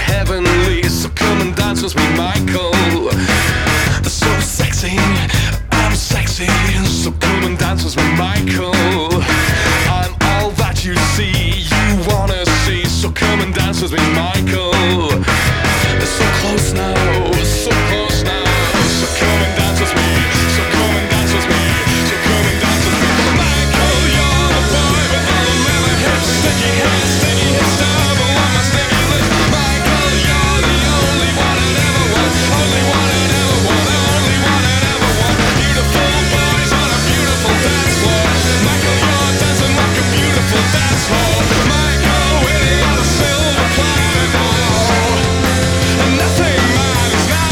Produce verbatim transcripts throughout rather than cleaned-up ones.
heavenly. So come and dance with me, Michael. So sexy, I'm sexy. So come and dance with me, Michael. I'm all that you see, you wanna see. So come and dance with me, Michael. So close now, so close now. So come and dance with me. So come and dance with me. So come and dance with me, Michael. You're the boy with all the leather hips, sticky hands, sticky hips, double on my sticky lips. Michael, you're the only one I ever want, only one I ever want, only one I ever want. Beautiful boys on a beautiful dance floor. Michael, you're dancing like a beautiful dance floor. Michael, with your silver platter now, and nothing matters now.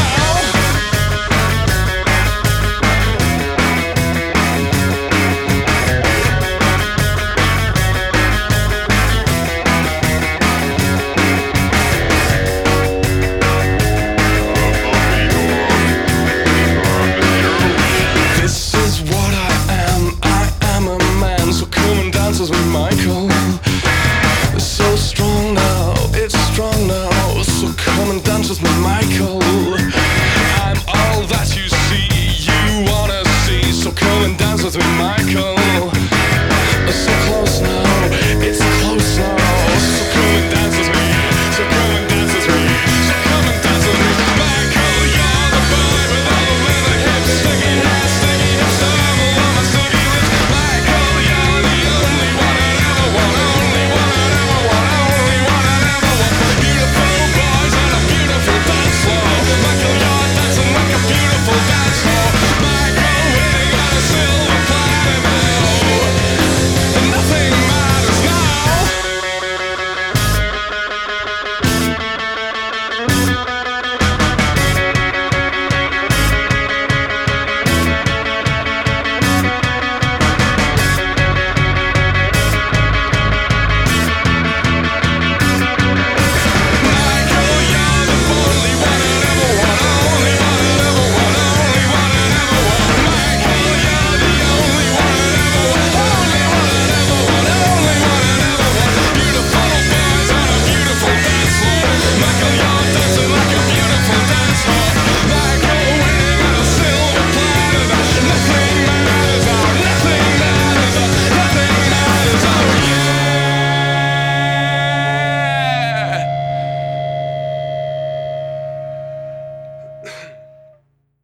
This is what I am, I am a man. So come and dance with me, Michael. So strong now, it's strong now. So come and dance with me, Michael. I'm all that you see, you wanna see. So come and dance with me, Michael.